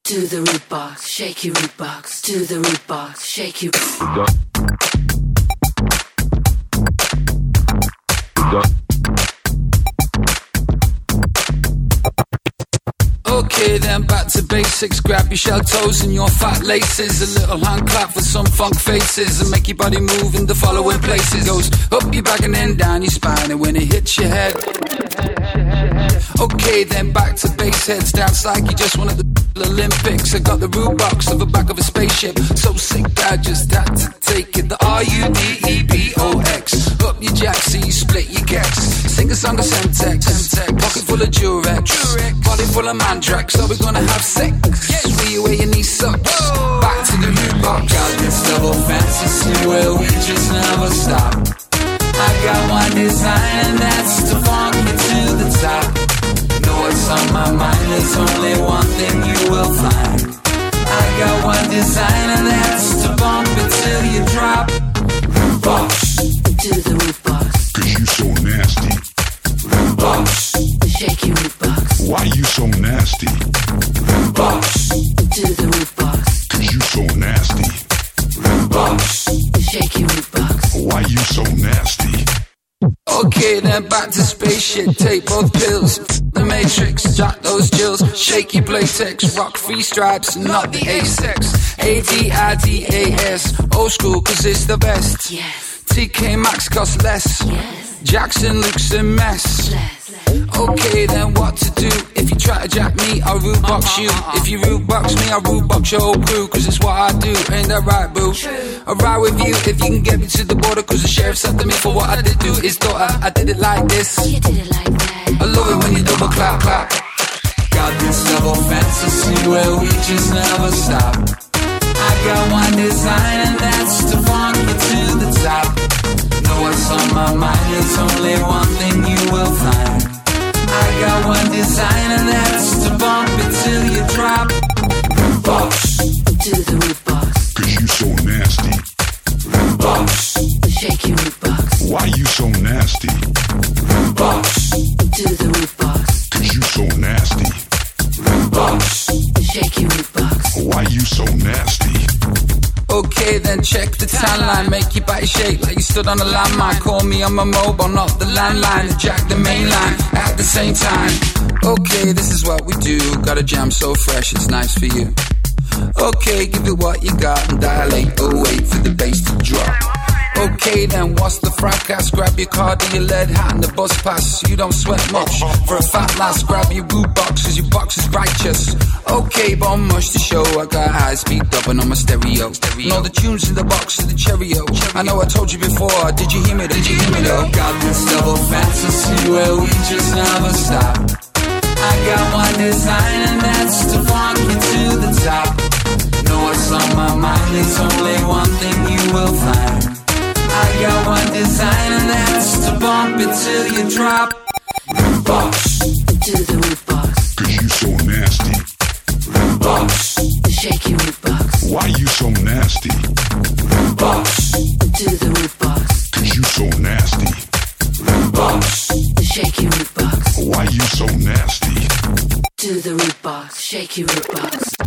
to the root box, shake your root box, to the root box, shake your Okay, then back to basics. Grab your shell toes and your fat laces. A little hand clap for some funk faces and make your body move in the following places. Goes up your back and then down your spine, and when it hits your head. Okay, then back to base heads. Dance like you just won at the Olympics. I got the root box of the back of a spaceship. So sick I just had to take it. The RUDEBOX. Up your jack so you split your gex. Sing a song of Semtex. Pocket full of Durex. Body full of Mandrax. So we're gonna have sex. Where you wear your knee socks. Back to the root box. Got this double fantasy where we just never stop. I got one design and that's to funk you to the top. Know what's on my mind, there's only one thing you will find. I got one design and that's to bump it till you drop. Root box, to the root box, cause you so nasty. Root box, shake your root box. Why you so nasty? Root box, to the root box, cause you so nasty. Root box, shake your root box. Why you so nasty? Okay, then back to spaceship. Take both pills. The Matrix, jack those jills. Shaky playtex, rock free stripes, not the A-sex. ADIDAS, old school cause it's the best. Yes, TK Maxx costs less. yes, Jackson looks a mess. less. Okay, then what to do? If you try to jack me, I'll root box you. If you root box me, I'll root box your whole crew. Cause it's what I do, ain't that right, boo? I'll ride with you if you can get me to the border. Cause the sheriff said to me for what I did to his daughter. I did it like this. You did it like that. I love it when you double clap, clap. Got this double fantasy where we just never stop. I got one design and that's to funk you to the top. Know what's on my mind, there's only one thing you will find. I got one design and that's to bump it till you drop. Root box, To the root box, Cause you so nasty. root box, shake your root box. Why you so nasty? root box, To the root box, Cause you so nasty. root box. shake your root box. Why you so nasty? Okay, then check the tan line. Make your body shake like you stood on a landmine. Call me on my mobile, not the landline. Jack the main line at the same time. Okay, this is what we do. Got a jam so fresh, it's nice for you. Okay, give it what you got and dilate. Oh, wait for the bass to drop. Okay, then what's the fracas? Grab your card and your lead hat and the bus pass. You don't sweat much for a fat lass. Grab your root box cause your box is righteous. Okay, but I'm much to show. I got high speed dubbing on my stereo. And all the tunes in the box is the Cheerio. I know I told you before, did you hear me? Did you hear me though? Got this double fantasy where we just never stop. I got one design and that's to funk you to the top. Know what's on my mind, there's only one thing you will find. I got one design and that's to bump it till you drop. Root box, To the root box, Cause you so nasty. root box, shake your root box. Why you so nasty? root box, To the root box, Cause you so nasty. root box, shake your root box. Why you so nasty? To the root box, shake your root box.